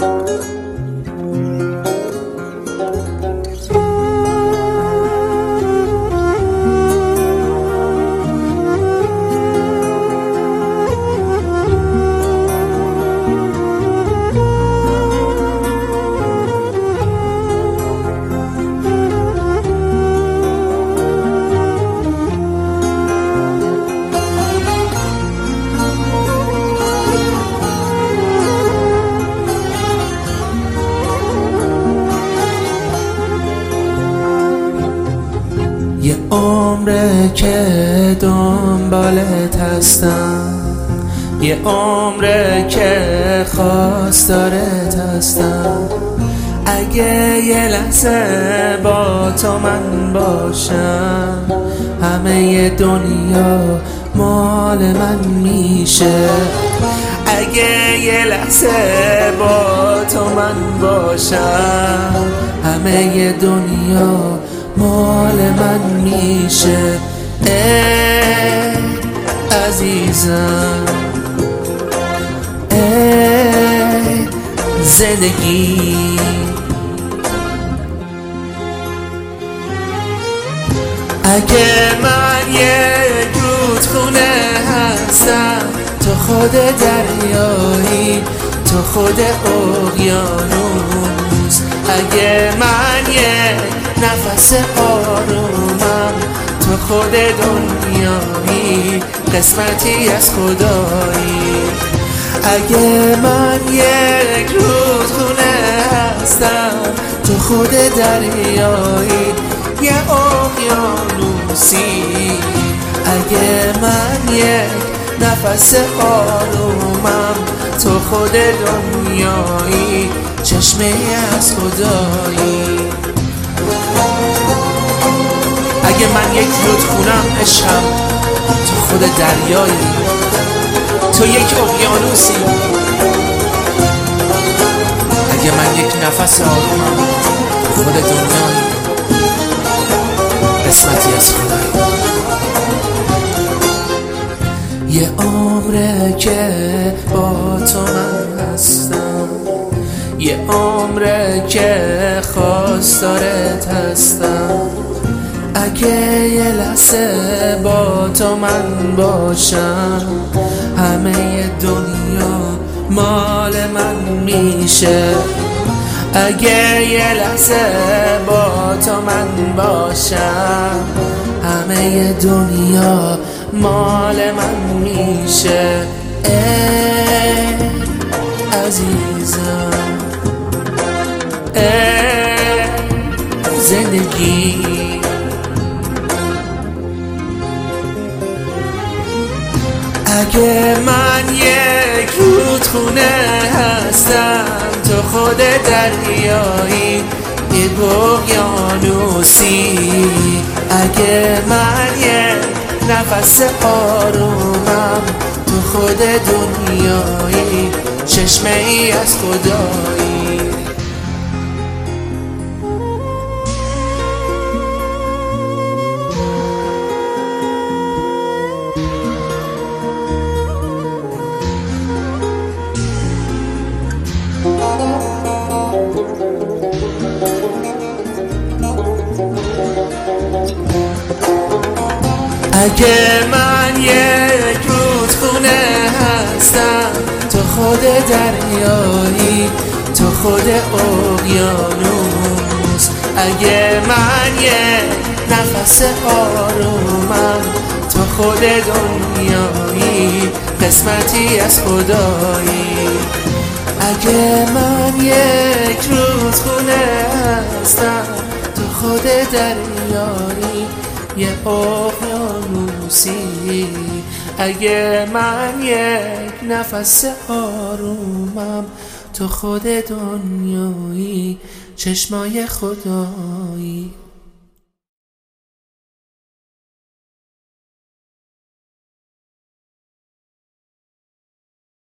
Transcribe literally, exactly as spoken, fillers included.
یه عمره که دنبالت هستم، یه عمره که خواستارت هستم. اگه یه لحظه با تو من باشم، همه دنیا مال من میشه. اگه یه لحظه با تو من باشم، همه دنیا مال من میشه. ای عزیزم، ای زندگی، اگه من یک رودخونه هستم، تو خود دریایی، تو خود اقیانوس. اگه من یک نفس آرومم، تو خود دنیایی، قسمتی از خدایی. اگه من یک رودخونه هستم، تو خود دریایی، یه اقیانوسی. اگه من یک نفس آرومم، تو خود دنیایی، چشمه از خدایی. اگه من یک رودخونم عشقم، تو خود دریایی، تو یک اقیانوسی. اگه من یک نفس آرومم، تو خود دنیایی، قسمتی از خدایی. یه عمره که با تو من هستم، یه عمره که خواستارت هستم. اگه یه لحظه با تو من باشم، همه دنیا مال من میشه. اگه یه لحظه با تو من باشم، همه دنیا مال من میشه. ای عزیزم، ای زندگی، اگه من یک رودخونه هستم، تو خود دریایی، یک اقیانوسی. اگه من یک نفس آرومم، تو خود دنیایی، چشمه ای از خدایی. اگه من یک رودخونه هستم، تو خود دریایی، تو خود اقیانوس. اگه من یک نفس آرومم، تو خود دنیایی، قسمتی از خدایی. اگه من یک رودخونه هستم، تو خود دریایی، یه اقیانوسی. اگه من یک نفس آرومم، تو خود دنیایی، چشمای خدایی.